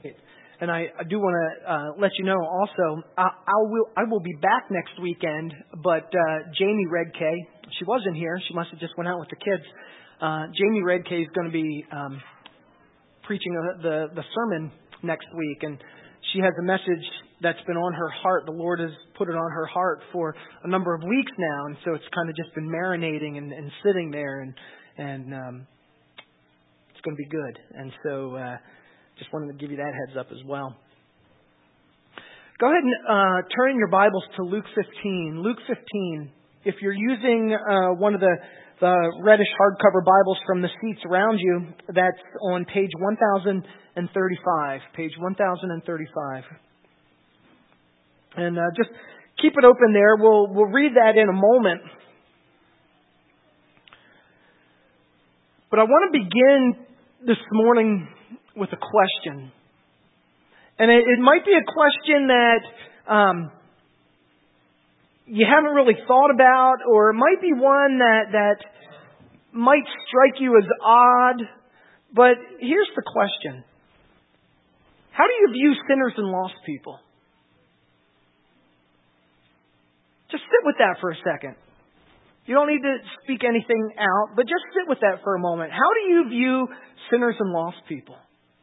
And I do want to let you know also, I will be back next weekend, but Jamie Redkay, she wasn't here. She must have just went out with the kids. Jamie Redkay is going to be preaching the sermon next week, and she has a message that's been on her heart. The Lord has put it on her heart for a number of weeks now, and so it's kind of just been marinating and sitting there, and it's going to be good. And so just wanted to give you that heads up as well. Go ahead and turn your Bibles to Luke 15. Luke 15. If you're using one of the reddish hardcover Bibles from the seats around you, that's on page 1035. Page 1035. And just keep it open there. We'll read that in a moment. But I want to begin this morning with a question. And it might be a question that you haven't really thought about, or it might be one that might strike you as odd. But here's the question. How do you view sinners and lost people? Just sit with that for a second. You don't need to speak anything out, but just sit with that for a moment. How do you view sinners and lost people?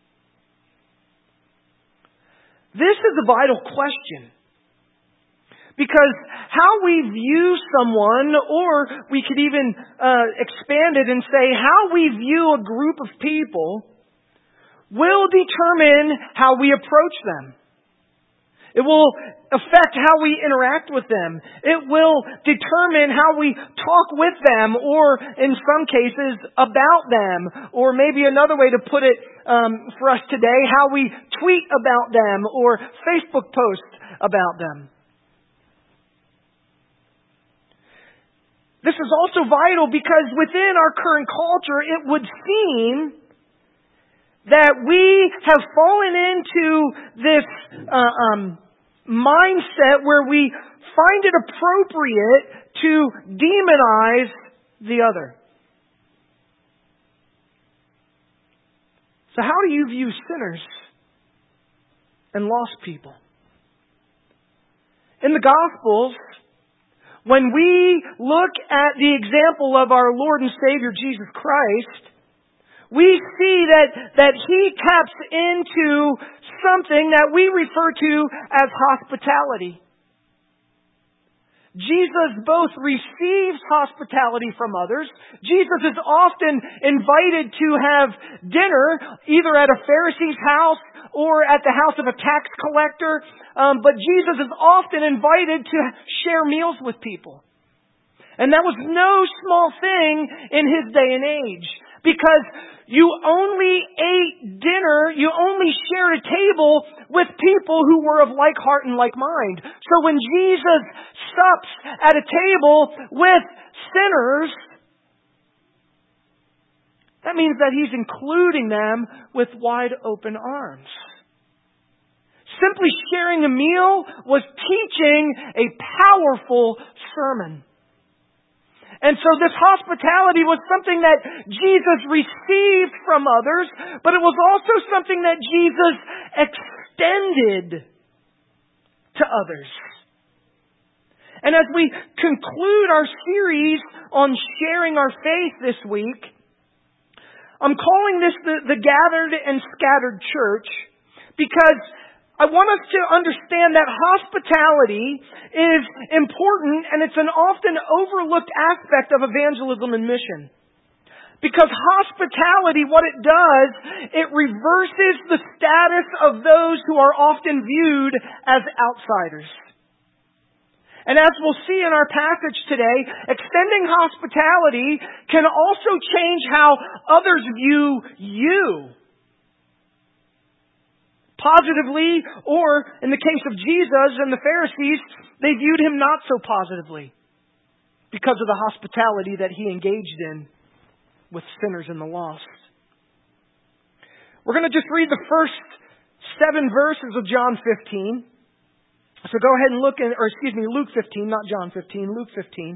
This is a vital question. Because how we view someone, or we could even expand it and say how we view a group of people, will determine how we approach them. It will affect how we interact with them. It will determine how we talk with them, or in some cases, about them. Or maybe another way to put it for us today, how we tweet about them or Facebook post about them. This is also vital because within our current culture, it would seem that we have fallen into this mindset where we find it appropriate to demonize the other. So how do you view sinners and lost people? In the Gospels, when we look at the example of our Lord and Savior Jesus Christ, we see that He taps into something that we refer to as hospitality. Jesus both receives hospitality from others. Jesus is often invited to have dinner either at a Pharisee's house or at the house of a tax collector. But Jesus is often invited to share meals with people. And that was no small thing in His day and age. Because you only ate dinner, you only shared a table with people who were of like heart and like mind. So when Jesus sups at a table with sinners, that means that He's including them with wide open arms. Simply sharing a meal was teaching a powerful sermon. And so this hospitality was something that Jesus received from others, but it was also something that Jesus extended to others. And as we conclude our series on sharing our faith this week, I'm calling this the Gathered and Scattered Church because I want us to understand that hospitality is important, and it's an often overlooked aspect of evangelism and mission. Because hospitality, what it does, it reverses the status of those who are often viewed as outsiders. And as we'll see in our passage today, extending hospitality can also change how others view you. Positively, or in the case of Jesus and the Pharisees, they viewed Him not so positively because of the hospitality that He engaged in with sinners and the lost. We're going to just read the first 7 verses of John 15. So go ahead and Luke 15, not John 15, Luke 15.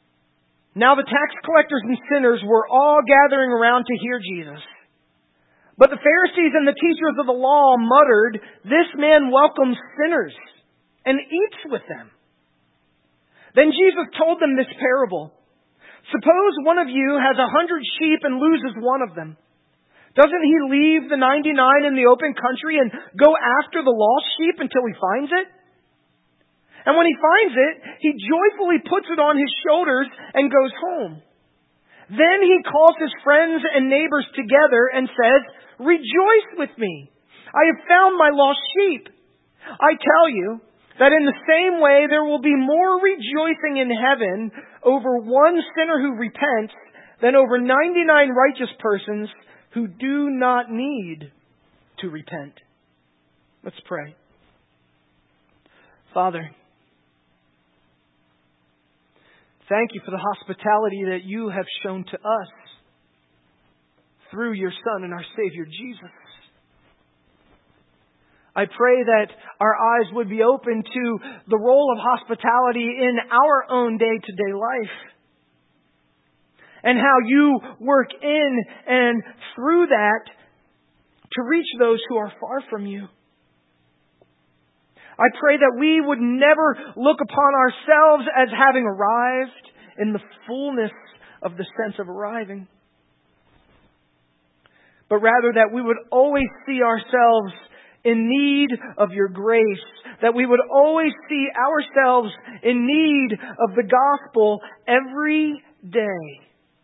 Now the tax collectors and sinners were all gathering around to hear Jesus. But the Pharisees and the teachers of the law muttered, "This man welcomes sinners and eats with them." Then Jesus told them this parable. "Suppose one of you has 100 sheep and loses one of them. Doesn't he leave the 99 in the open country and go after the lost sheep until he finds it? And when he finds it, he joyfully puts it on his shoulders and goes home. Then he calls his friends and neighbors together and says, 'Rejoice with me. I have found my lost sheep.' I tell you that in the same way there will be more rejoicing in heaven over one sinner who repents than over 99 righteous persons who do not need to repent." Let's pray. Father, thank you for the hospitality that you have shown to us through your Son and our Savior, Jesus. I pray that our eyes would be open to the role of hospitality in our own day-to-day life, and how you work in and through that to reach those who are far from you. I pray that we would never look upon ourselves as having arrived in the fullness of the sense of arriving, but rather that we would always see ourselves in need of your grace, that we would always see ourselves in need of the gospel every day.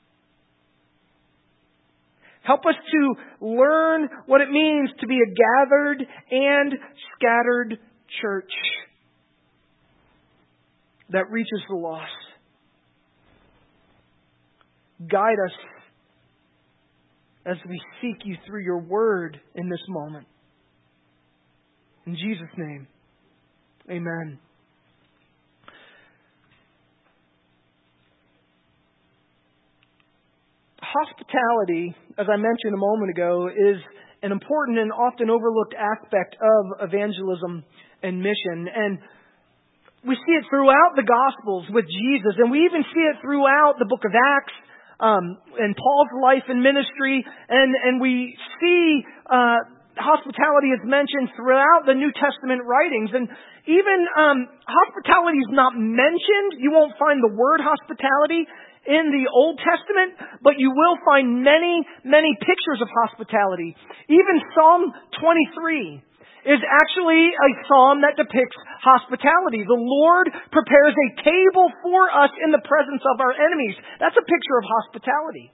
Help us to learn what it means to be a gathered and scattered church that reaches the lost. Guide us as we seek you through your word in this moment. In Jesus' name, amen. Hospitality, as I mentioned a moment ago, is an important and often overlooked aspect of evangelism and mission. And we see it throughout the Gospels with Jesus, and we even see it throughout the book of Acts and Paul's life and ministry. And we see hospitality is mentioned throughout the New Testament writings. And even hospitality is not mentioned. You won't find the word hospitality in the Old Testament, but you will find many, many pictures of hospitality. Even Psalm 23 is actually a psalm that depicts hospitality. The Lord prepares a table for us in the presence of our enemies. That's a picture of hospitality.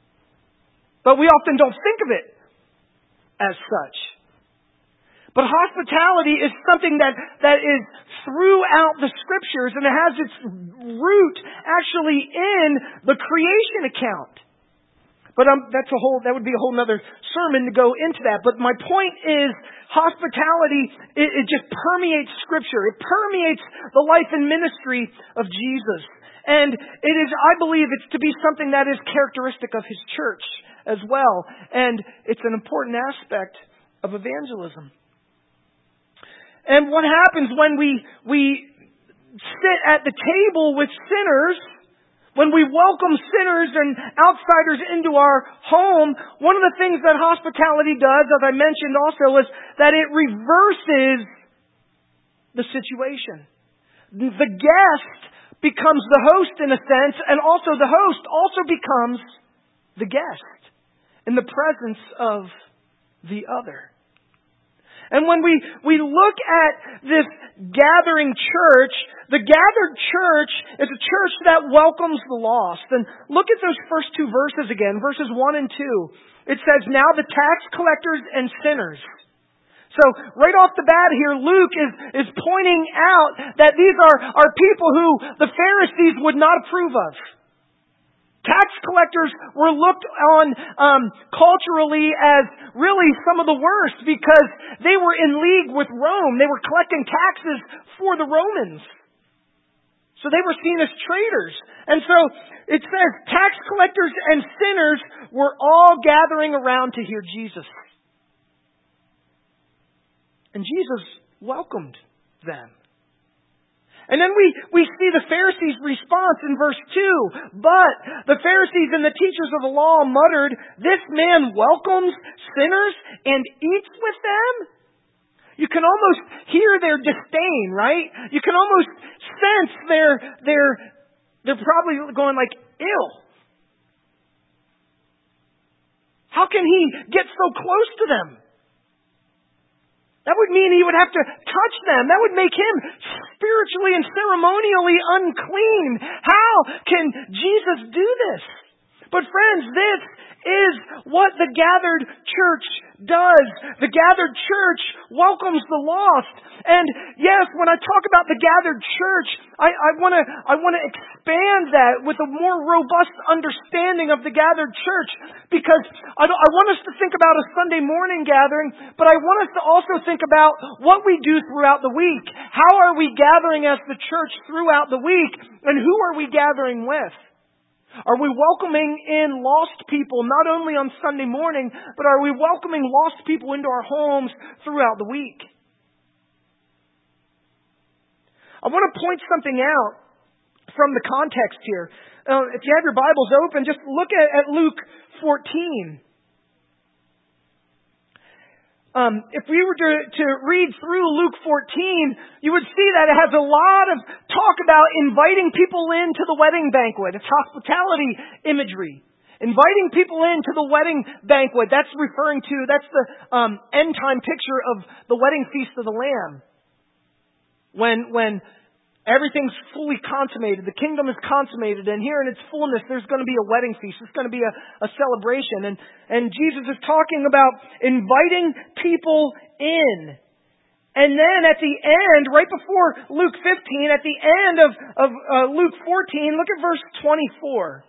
But we often don't think of it as such. But hospitality is something that is throughout the Scriptures, and it has its root actually in the creation account. But that would be a whole other sermon to go into that. But my point is, hospitality, it just permeates Scripture. It permeates the life and ministry of Jesus. And it is, I believe, it's to be something that is characteristic of His church as well. And it's an important aspect of evangelism. And what happens when we sit at the table with sinners, when we welcome sinners and outsiders into our home, one of the things that hospitality does, as I mentioned also, is that it reverses the situation. The guest becomes the host in a sense, and also the host also becomes the guest in the presence of the other. And when we look at this gathering church, the gathered church is a church that welcomes the lost. And look at those first two verses again, verses 1 and 2. It says, "Now the tax collectors and sinners." So right off the bat here, Luke is pointing out that these are people who the Pharisees would not approve of. Tax collectors were looked on culturally as really some of the worst because they were in league with Rome. They were collecting taxes for the Romans. So they were seen as traitors. And so it says tax collectors and sinners were all gathering around to hear Jesus. And Jesus welcomed them. And then we see the Pharisees' response in verse 2. But the Pharisees and the teachers of the law muttered, "This man welcomes sinners and eats with them?" You can almost hear their disdain, right? You can almost sense they're probably going like, "Ew. How can he get so close to them?" That would mean he would have to touch them. That would make him spiritually and ceremonially unclean. How can Jesus do this? But friends, this is what the gathered church does. The gathered church welcomes the lost. And yes, when I talk about the gathered church, I want to expand that with a more robust understanding of the gathered church, because I want us to think about a Sunday morning gathering, but I want us to also think about what we do throughout the week. How are we gathering as the church throughout the week, and who are we gathering with? Are we welcoming in lost people not only on Sunday morning, but are we welcoming lost people into our homes throughout the week? I want to point something out from the context here. If you have your Bibles open, just look at Luke 14. If we were to read through Luke 14, you would see that it has a lot of talk about inviting people into the wedding banquet. It's hospitality imagery. Inviting people into the wedding banquet. That's the end time picture of the wedding feast of the Lamb. When everything's fully consummated, the kingdom is consummated, and here in its fullness there's going to be a wedding feast. It's going to be a celebration. And Jesus is talking about inviting people in. And then at the end, right before Luke 15, at the end of Luke 14, look at verse 24.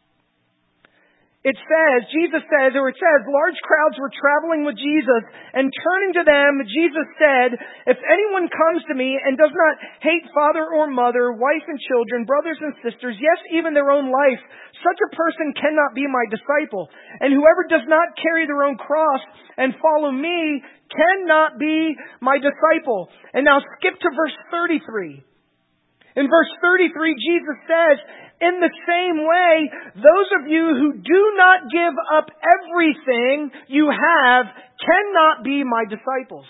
Jesus says, large crowds were traveling with Jesus, and turning to them, Jesus said, "If anyone comes to me and does not hate father or mother, wife and children, brothers and sisters, yes, even their own life, such a person cannot be my disciple. And whoever does not carry their own cross and follow me cannot be my disciple." And now skip to verse 33. In verse 33, Jesus says, "In the same way, those of you who do not give up everything you have cannot be my disciples."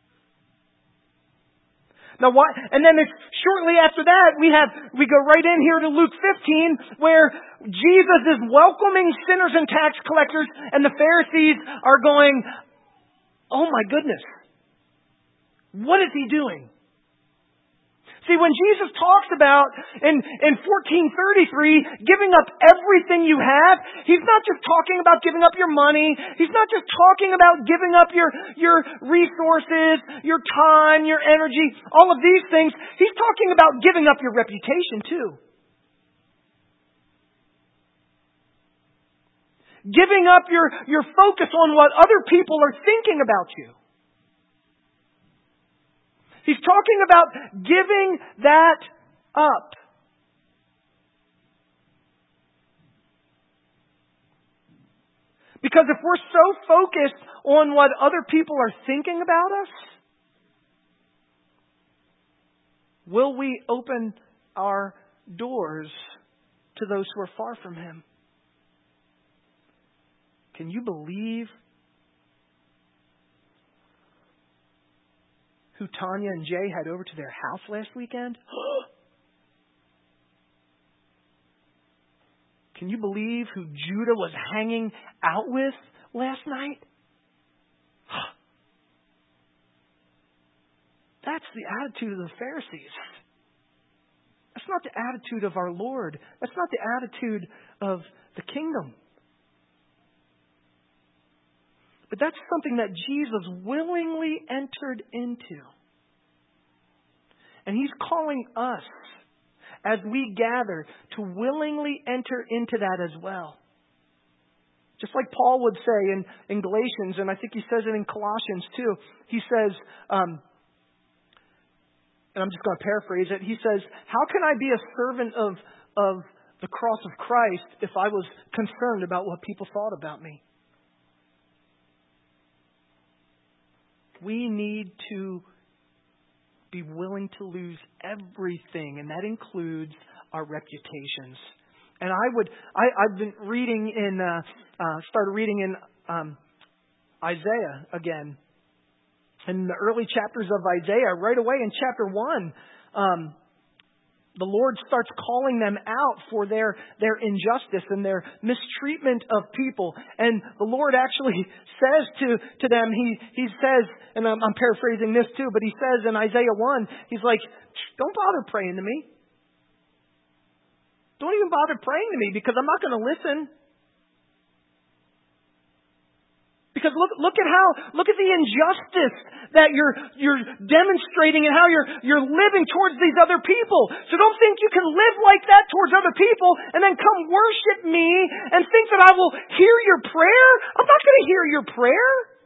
Now what? And then shortly after that, we go right in here to Luke 15, where Jesus is welcoming sinners and tax collectors, and the Pharisees are going, "Oh my goodness, what is he doing?" See, when Jesus talks about in 1433 giving up everything you have, He's not just talking about giving up your money. He's not just talking about giving up your resources, your time, your energy, all of these things. He's talking about giving up your reputation too. Giving up your focus on what other people are thinking about you. He's talking about giving that up. Because if we're so focused on what other people are thinking about us, will we open our doors to those who are far from Him? Can you believe who Tanya and Jay had over to their house last weekend? Can you believe who Judah was hanging out with last night? That's the attitude of the Pharisees. That's not the attitude of our Lord. That's not the attitude of the kingdom. But that's something that Jesus willingly entered into. And He's calling us, as we gather, to willingly enter into that as well. Just like Paul would say in Galatians, and I think he says it in Colossians too. He says, and I'm just going to paraphrase it. He says, "How can I be a servant of the cross of Christ if I was concerned about what people thought about me?" We need to be willing to lose everything, and that includes our reputations. And I've been reading started reading in Isaiah again. In the early chapters of Isaiah, right away in chapter 1, the Lord starts calling them out for their injustice and their mistreatment of people. And the Lord actually says to them, He says, and I'm paraphrasing this too, but He says in Isaiah 1, He's like, don't bother praying to me. Don't even bother praying to me because I'm not going to listen. Because look at the injustice that you're demonstrating and how you're living towards these other people. So don't think you can live like that towards other people and then come worship me and think that I will hear your prayer. I'm not going to hear your prayer.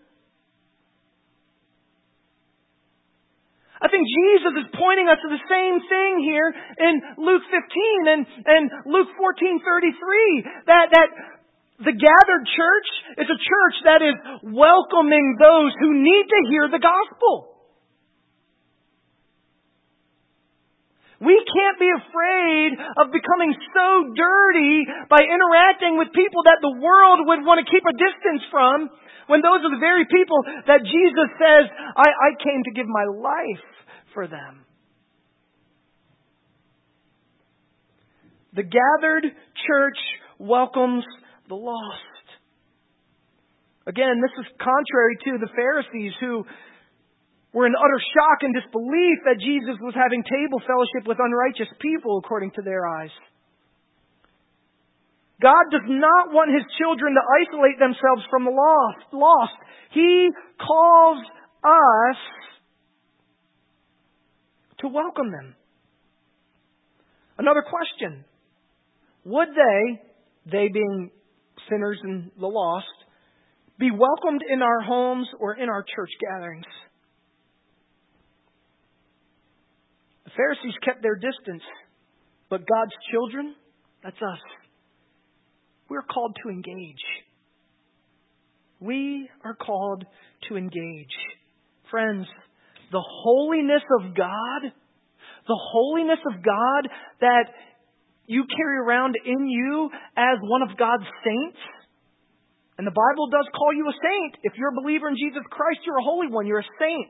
I think Jesus is pointing us to the same thing here in Luke 15 and Luke 14:33. That the gathered church is a church that is welcoming those who need to hear the gospel. We can't be afraid of becoming so dirty by interacting with people that the world would want to keep a distance from, when those are the very people that Jesus says, I came to give my life for them. The gathered church welcomes the lost. Again, this is contrary to the Pharisees, who were in utter shock and disbelief that Jesus was having table fellowship with unrighteous people according to their eyes. God does not want His children to isolate themselves from the lost. He calls us to welcome them. Another question. Would they being sinners and the lost, be welcomed in our homes or in our church gatherings? The Pharisees kept their distance, but God's children, that's us. We're called to engage. We are called to engage. Friends, the holiness of God that you carry around in you as one of God's saints. And the Bible does call you a saint. If you're a believer in Jesus Christ, you're a holy one. You're a saint.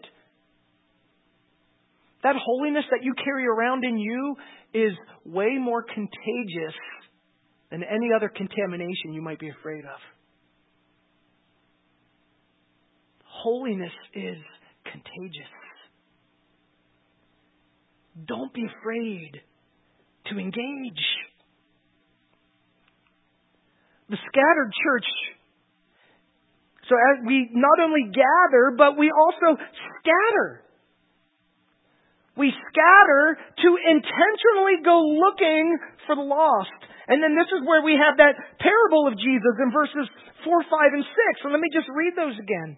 That holiness that you carry around in you is way more contagious than any other contamination you might be afraid of. Holiness is contagious. Don't be afraid to engage. The scattered church, so as we not only gather, but we also scatter. We scatter to intentionally go looking for the lost. And then this is where we have that parable of Jesus in verses 4, 5, and 6. So let me just read those again.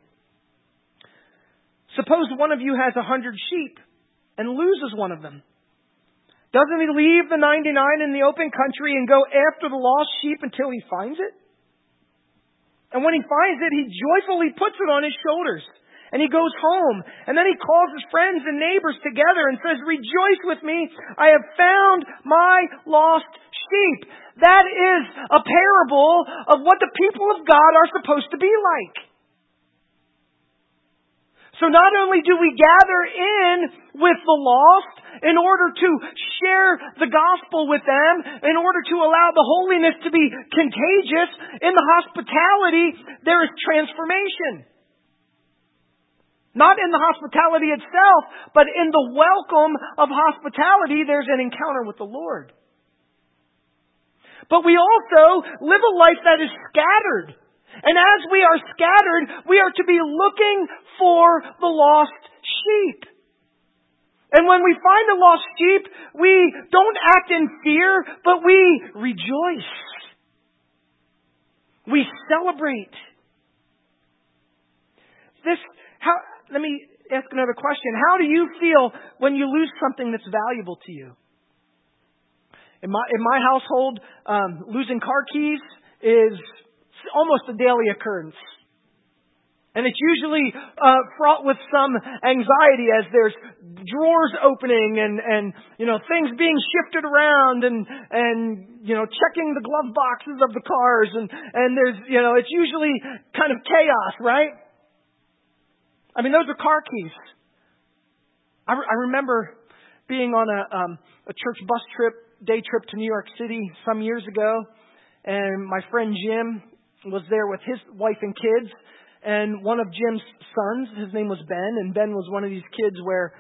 Suppose one of you has 100 sheep and loses one of them. Doesn't he leave the 99 in the open country and go after the lost sheep until he finds it? And when he finds it, he joyfully puts it on his shoulders. And he goes home. And then he calls his friends and neighbors together and says, "Rejoice with me, I have found my lost sheep." That is a parable of what the people of God are supposed to be like. So not only do we gather in with the lost in order to share the gospel with them, in order to allow the holiness to be contagious, in the hospitality there is transformation. Not in the hospitality itself, but in the welcome of hospitality, there's an encounter with the Lord. But we also live a life that is scattered. And as we are scattered, we are to be looking for the lost sheep. And when we find the lost sheep, we don't act in fear, but we rejoice. We celebrate. Let me ask another question. How do you feel when you lose something that's valuable to you? In my household, losing car keys is almost a daily occurrence. And it's usually fraught with some anxiety as there's drawers opening and things being shifted around and checking the glove boxes of the cars and there's it's usually kind of chaos, right? I mean, those are car keys. I remember being on a church bus day trip to New York City some years ago, and my friend Jim was there with his wife and kids. And one of Jim's sons, his name was Ben, and Ben was one of these kids where,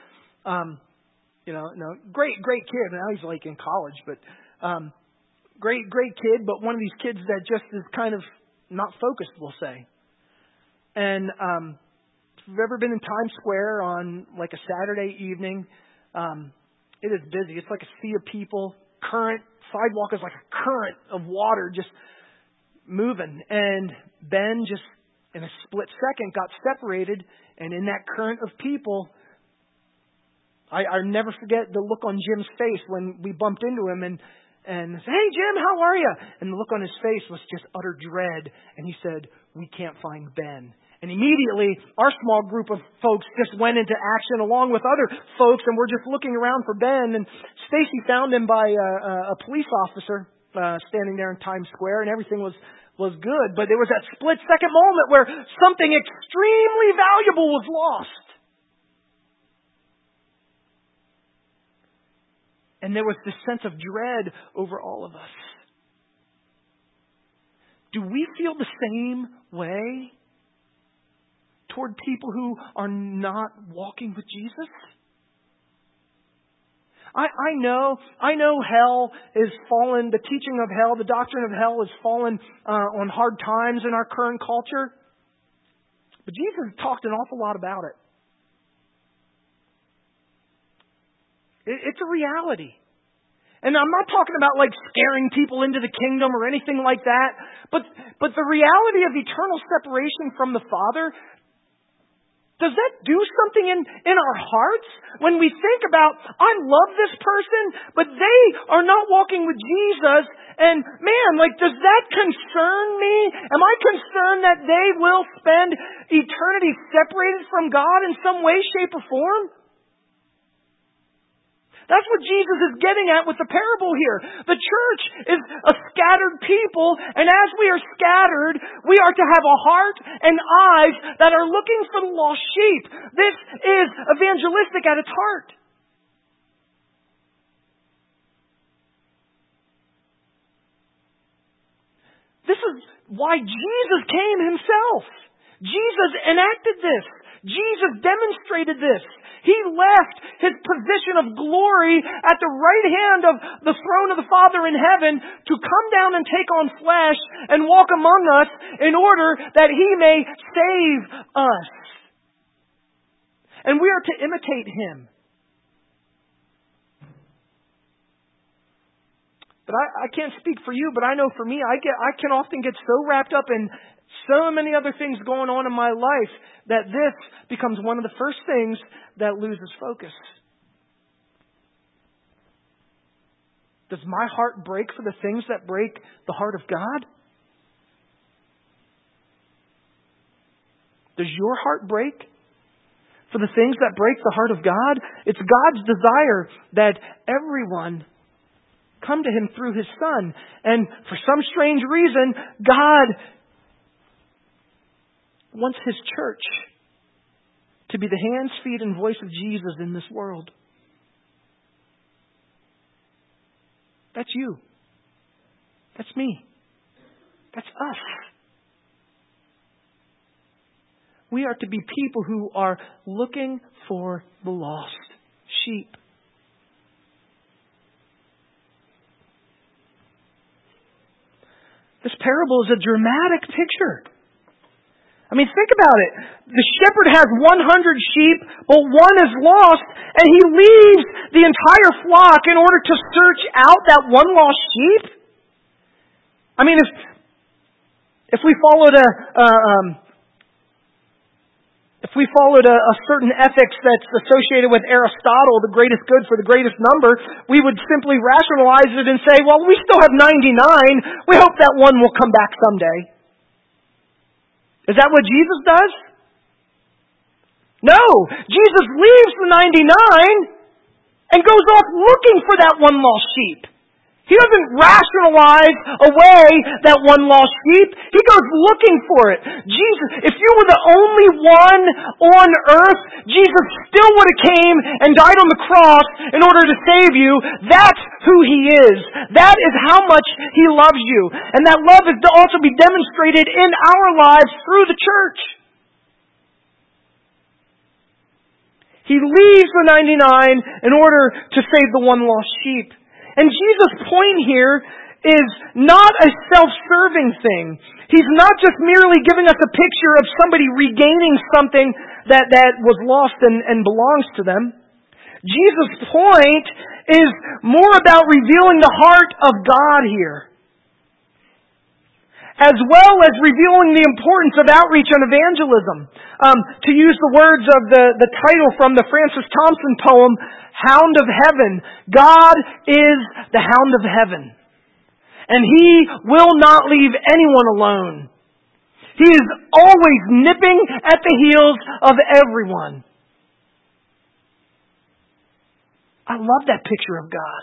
great kid. Now he's like in college, but great kid, but one of these kids that just is kind of not focused, we'll say. And if you've ever been in Times Square on like a Saturday evening, it is busy. It's like a sea of people. Sidewalk is like a current of water just moving. And Ben just in a split second got separated, and in that current of people, I'll never forget the look on Jim's face when we bumped into him and said, "Hey Jim, how are you?" And the look on his face was just utter dread, and he said, "We can't find Ben." And immediately, our small group of folks just went into action along with other folks, and we're just looking around for Ben. And Stacy found him by a police officer standing there in Times Square, and everything was good. But there was that split-second moment where something extremely valuable was lost. And there was this sense of dread over all of us. Do we feel the same way toward people who are not walking with Jesus? I know hell is fallen, the teaching of hell, the doctrine of hell is fallen on hard times in our current culture. But Jesus talked an awful lot about it. It's a reality. And I'm not talking about like scaring people into the kingdom or anything like that. But the reality of eternal separation from the Father, does that do something in our hearts when we think about, I love this person, but they are not walking with Jesus, and man, does that concern me? Am I concerned that they will spend eternity separated from God in some way, shape, or form? That's what Jesus is getting at with the parable here. The church is a scattered people, and as we are scattered, we are to have a heart and eyes that are looking for the lost sheep. This is evangelistic at its heart. This is why Jesus came himself. Jesus enacted this. Jesus demonstrated this. He left His position of glory at the right hand of the throne of the Father in heaven to come down and take on flesh and walk among us in order that He may save us. And we are to imitate Him. But I can't speak for you, but I know for me, I can often get so wrapped up in so many other things going on in my life that this becomes one of the first things that loses focus. Does my heart break for the things that break the heart of God? Does your heart break for the things that break the heart of God? It's God's desire that everyone come to Him through His Son. And for some strange reason, God wants His church to be the hands, feet, and voice of Jesus in this world. That's you. That's me. That's us. We are to be people who are looking for the lost sheep. This parable is a dramatic picture. I mean, think about it. The shepherd has 100 sheep, but one is lost, and he leaves the entire flock in order to search out that one lost sheep. I mean, if we followed a certain ethics that's associated with Aristotle, the greatest good for the greatest number, we would simply rationalize it and say, well, we still have 99. We hope that one will come back someday. Is that what Jesus does? No, Jesus leaves the 99 and goes off looking for that one lost sheep. He doesn't rationalize away that one lost sheep. He goes looking for it. Jesus, if you were the only one on earth, Jesus still would have came and died on the cross in order to save you. That's who He is. That is how much He loves you. And that love is to also be demonstrated in our lives through the church. He leaves the 99 in order to save the one lost sheep. And Jesus' point here is not a self-serving thing. He's not just merely giving us a picture of somebody regaining something that was lost and belongs to them. Jesus' point is more about revealing the heart of God here, as well as revealing the importance of outreach and evangelism. To use the words of the title from the Francis Thompson poem, Hound of Heaven, God is the Hound of Heaven. And He will not leave anyone alone. He is always nipping at the heels of everyone. I love that picture of God.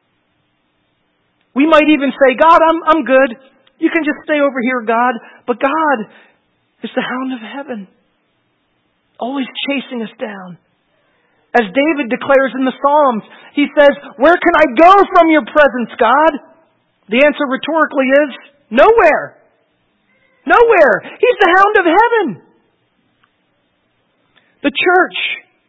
We might even say, God, I'm good. You can just stay over here, God. But God is the Hound of Heaven, always chasing us down. As David declares in the Psalms, he says, where can I go from your presence, God? The answer rhetorically is, nowhere. Nowhere. He's the Hound of Heaven. The church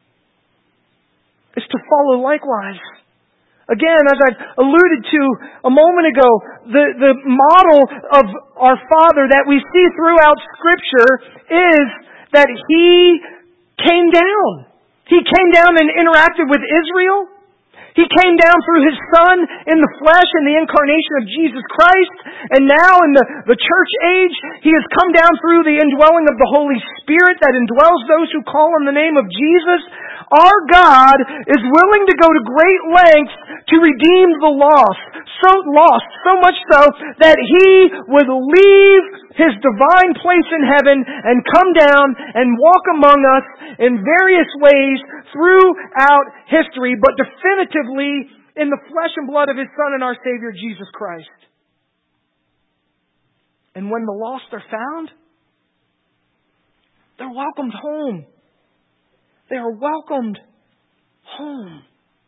is to follow likewise. Again, as I've alluded to a moment ago, the model of our Father that we see throughout Scripture is that He came down. He came down and interacted with Israel. He came down through His Son in the flesh in the incarnation of Jesus Christ. And now in the church age, He has come down through the indwelling of the Holy Spirit that indwells those who call on the name of Jesus. Our God is willing to go to great lengths to redeem the lost. So much so that He would leave His divine place in heaven and come down and walk among us in various ways throughout history, but definitively in the flesh and blood of His Son and our Savior, Jesus Christ. And when the lost are found, they're welcomed home. They are welcomed home.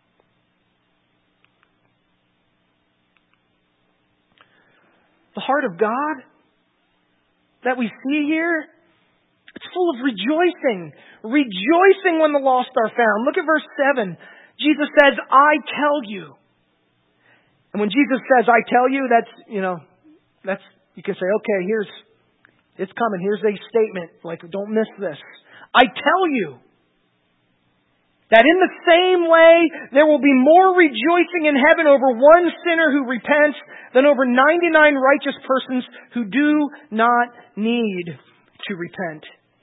The heart of God that we see here, it's full of rejoicing. Rejoicing when the lost are found. Look at verse 7. Jesus says, I tell you. And when Jesus says, I tell you, that's you can say, okay, it's coming. Here's a statement. Like, don't miss this. I tell you that in the same way, there will be more rejoicing in heaven over one sinner who repents than over 99 righteous persons who do not need to repent.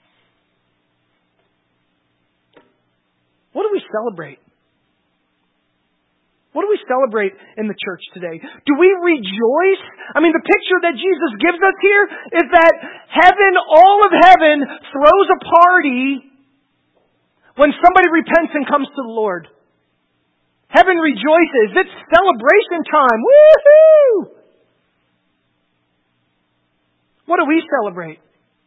What do we celebrate? What do we celebrate in the church today? Do we rejoice? I mean, the picture that Jesus gives us here is that heaven, all of heaven, throws a party when somebody repents and comes to the Lord. Heaven rejoices. It's celebration time. Woohoo! What do we celebrate?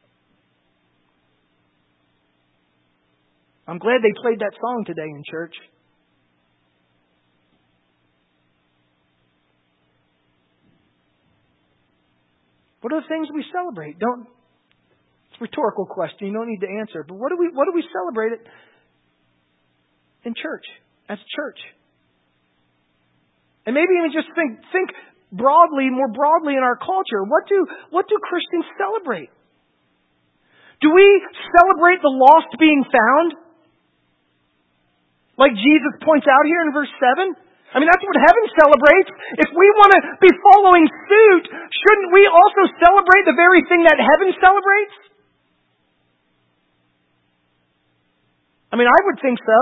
I'm glad they played that song today in church. What are the things we celebrate? It's a rhetorical question. You don't need to answer. But what do we celebrate in church, as church? And maybe even just think more broadly in our culture. What do Christians celebrate? Do we celebrate the lost being found? Like Jesus points out here in verse 7? I mean, that's what heaven celebrates. If we want to be following suit, shouldn't we also celebrate the very thing that heaven celebrates? I mean, I would think so.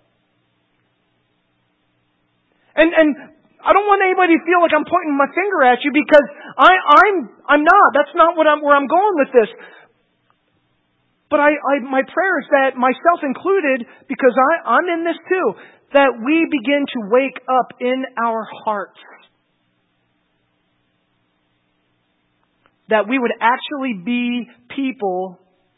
And I don't want anybody to feel like I'm pointing my finger at you, because I'm not. That's not where I'm going with this. But my prayer is that, myself included, because I'm in this too, that we begin to wake up in our hearts. That we would actually be people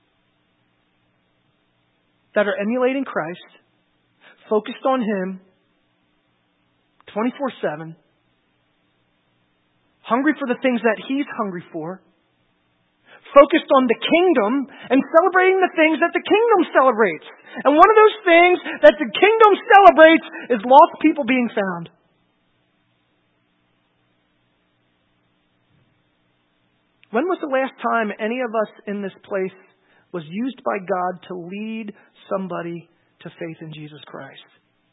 that are emulating Christ, focused on Him, 24/7, hungry for the things that He's hungry for, focused on the kingdom and celebrating the things that the kingdom celebrates. And one of those things that the kingdom celebrates is lost people being found. When was the last time any of us in this place was used by God to lead somebody to faith in Jesus Christ?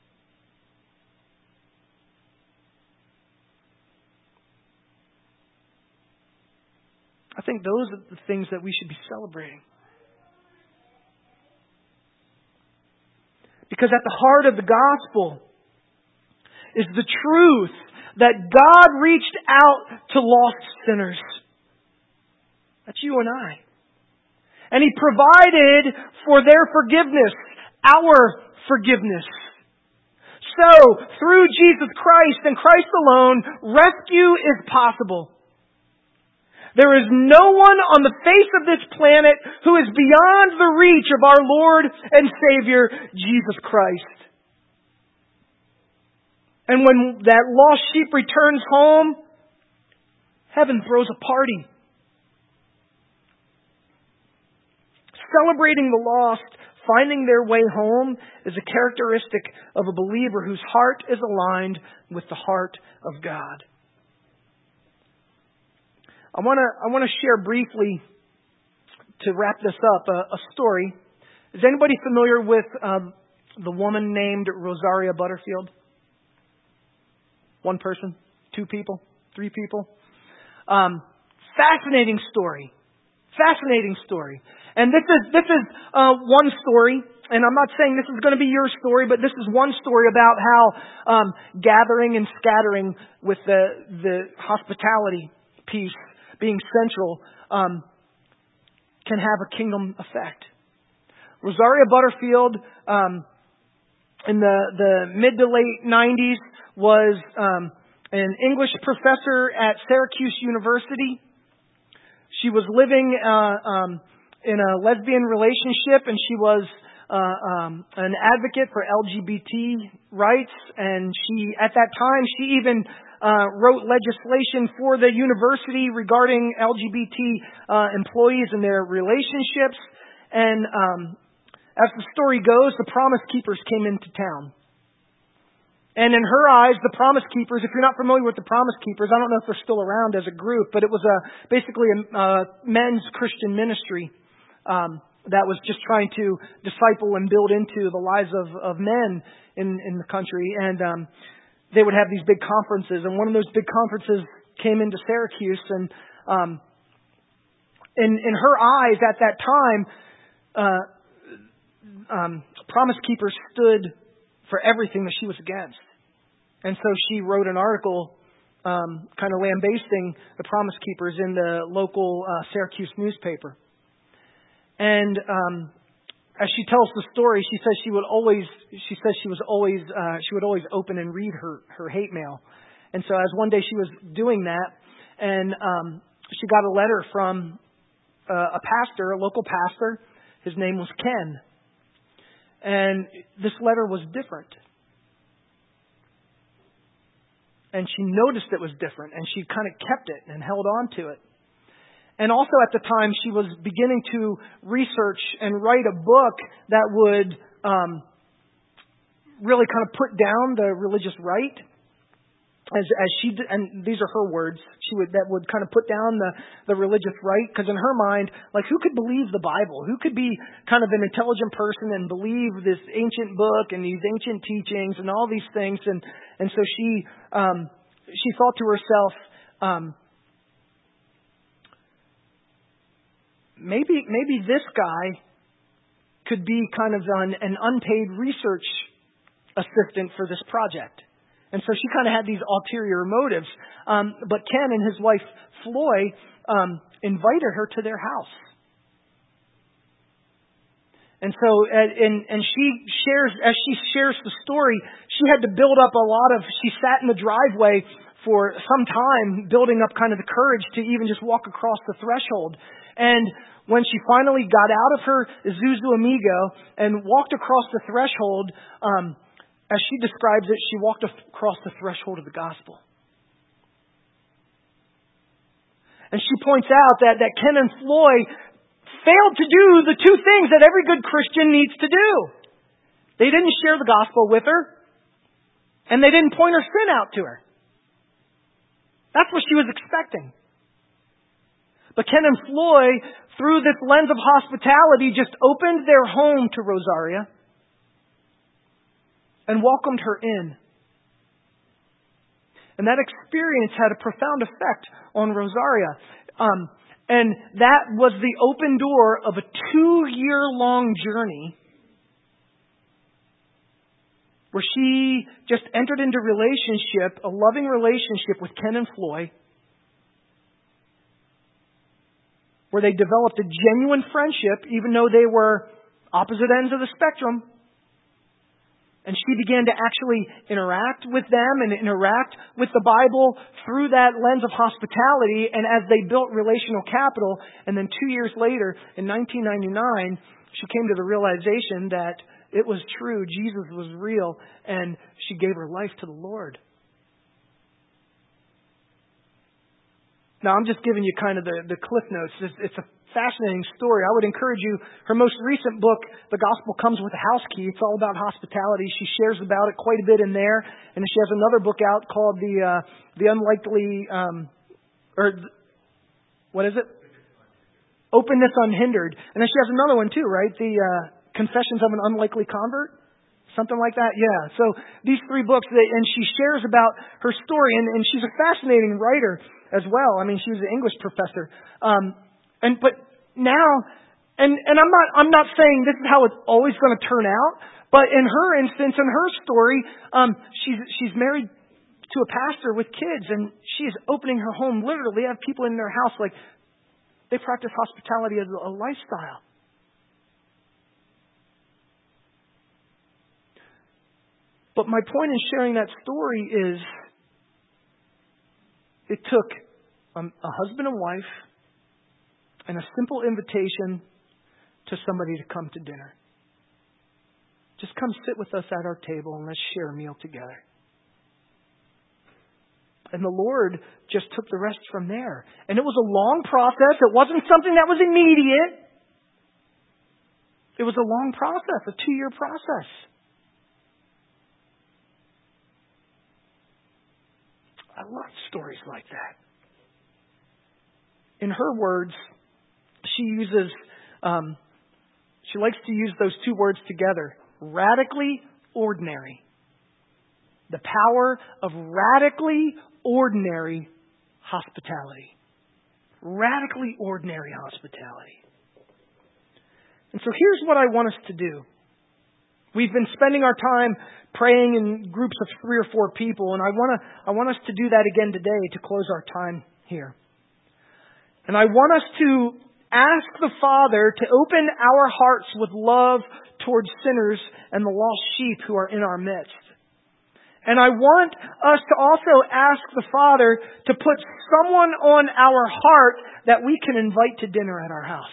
I think those are the things that we should be celebrating. Because at the heart of the gospel is the truth that God reached out to lost sinners. That's you and I. And He provided for their forgiveness, our forgiveness. So, through Jesus Christ and Christ alone, rescue is possible. There is no one on the face of this planet who is beyond the reach of our Lord and Savior, Jesus Christ. And when that lost sheep returns home, heaven throws a party. Celebrating the lost, finding their way home, is a characteristic of a believer whose heart is aligned with the heart of God. I want to share briefly, to wrap this up, a story. Is anybody familiar with the woman named Rosaria Butterfield? One person? 2 people? 3 people? Fascinating story. Fascinating story. And this is one story. And I'm not saying this is going to be your story, but this is one story about how gathering and scattering with the hospitality piece being central, can have a kingdom effect. Rosaria Butterfield, in the mid to late 90s, was an English professor at Syracuse University. She was living in a lesbian relationship, and she was an advocate for LGBT rights. And at that time, she even wrote legislation for the university regarding LGBT employees and their relationships. And as the story goes, the Promise Keepers came into town. And in her eyes, the Promise Keepers, if you're not familiar with the Promise Keepers, I don't know if they're still around as a group, but it was basically a men's Christian ministry that was just trying to disciple and build into the lives of men in the country. And they would have these big conferences, and one of those big conferences came into Syracuse, and in her eyes at that time, Promise Keepers stood for everything that she was against. And so she wrote an article kind of lambasting the Promise Keepers in the local Syracuse newspaper. And as she tells the story, she says she would always open and read her hate mail. And so as one day she was doing that, and she got a letter from a pastor, a local pastor. His name was Ken. And this letter was different. And she noticed it was different, and she kind of kept it and held on to it. And also at the time, she was beginning to research and write a book that would really kind of put down the religious right. As she did, and these are her words, that would kind of put down the religious right, because in her mind, like, who could believe the Bible? Who could be kind of an intelligent person and believe this ancient book and these ancient teachings and all these things? And so she thought to herself, maybe this guy could be kind of an unpaid research assistant for this project. And so she kind of had these ulterior motives. But Ken and his wife, Floy, invited her to their house. And so, and she shares the story, she had to build up she sat in the driveway for some time, building up kind of the courage to even just walk across the threshold. And when she finally got out of her Isuzu Amigo and walked across the threshold, as she describes it, she walked across the threshold of the gospel. And she points out that Ken and Floy failed to do the two things that every good Christian needs to do. They didn't share the gospel with her, and they didn't point her sin out to her. That's what she was expecting. But Ken and Floy, through this lens of hospitality, just opened their home to Rosaria and welcomed her in. And that experience had a profound effect on Rosaria. And that was the open door of a 2-year-long journey where she just entered into a loving relationship with Ken and Floy, where they developed a genuine friendship, even though they were opposite ends of the spectrum. And she began to actually interact with them and interact with the Bible through that lens of hospitality. And as they built relational capital, and then 2 years later, in 1999, she came to the realization that it was true, Jesus was real, and she gave her life to the Lord. Now, I'm just giving you kind of the cliff notes. It's a fascinating story. I would encourage you, her most recent book, The Gospel Comes with a House Key. It's all about hospitality. She shares about it quite a bit in there. And she has another book out called The Unlikely, what is it? Openness Unhindered. And then she has another one too, right? The Confessions of an Unlikely Convert. Something like that? Yeah. So these 3 books, and she shares about her story. And she's a fascinating writer as well. I mean, she was an English professor. But now, and I'm not saying this is how it's always going to turn out, but in her instance, in her story, she's married to a pastor with kids, and she's opening her home. Literally, have people in their house, like they practice hospitality as a lifestyle. But my point in sharing that story is, it took a husband and wife and a simple invitation to somebody to come to dinner. Just come sit with us at our table and let's share a meal together. And the Lord just took the rest from there. And it was a long process. It wasn't something that was immediate. It was a long process, a 2-year process. I love stories like that. In her words, she likes to use those 2 words together. Radically ordinary. The power of radically ordinary hospitality. Radically ordinary hospitality. And so here's what I want us to do. We've been spending our time praying in groups of 3 or 4 people, and I want us to do that again today to close our time here. And I want us to ask the Father to open our hearts with love towards sinners and the lost sheep who are in our midst. And I want us to also ask the Father to put someone on our heart that we can invite to dinner at our house.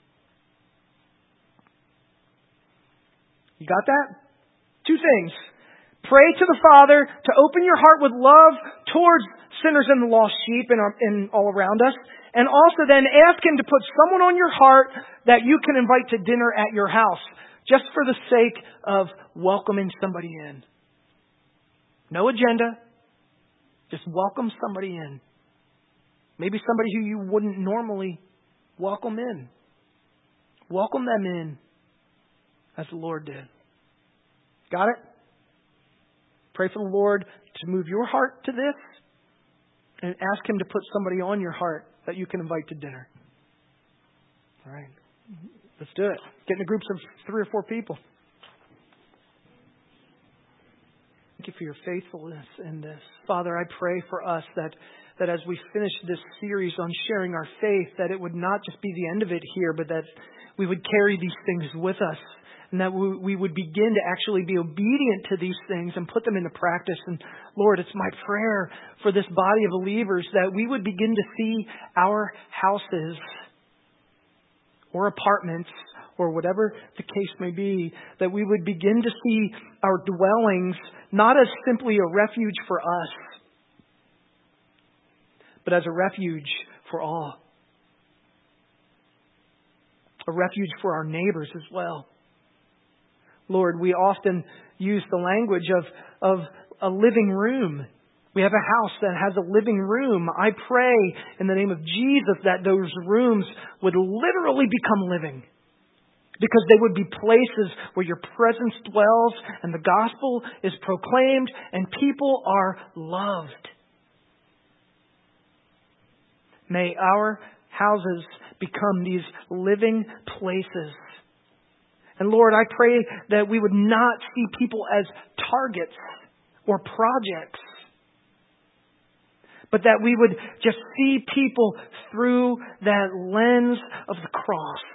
You got that? 2 things. Pray to the Father to open your heart with love towards sinners and the lost sheep and all around us. And also then ask Him to put someone on your heart that you can invite to dinner at your house, just for the sake of welcoming somebody in. No agenda. Just welcome somebody in. Maybe somebody who you wouldn't normally welcome in. Welcome them in as the Lord did. Got it? Pray for the Lord to move your heart to this and ask Him to put somebody on your heart that you can invite to dinner. All right. Let's do it. Get into groups of 3 or 4 people. Thank you for your faithfulness in this. Father, I pray for us that that as we finish this series on sharing our faith, that it would not just be the end of it here, but that we would carry these things with us, and that we would begin to actually be obedient to these things and put them into practice. And Lord, it's my prayer for this body of believers that we would begin to see our houses or apartments or whatever the case may be, that we would begin to see our dwellings not as simply a refuge for us, but as a refuge for all. A refuge for our neighbors as well. Lord, we often use the language of a living room. We have a house that has a living room. I pray in the name of Jesus that those rooms would literally become living, because they would be places where your presence dwells and the gospel is proclaimed and people are loved. May our houses become these living places. And Lord, I pray that we would not see people as targets or projects, but that we would just see people through that lens of the cross.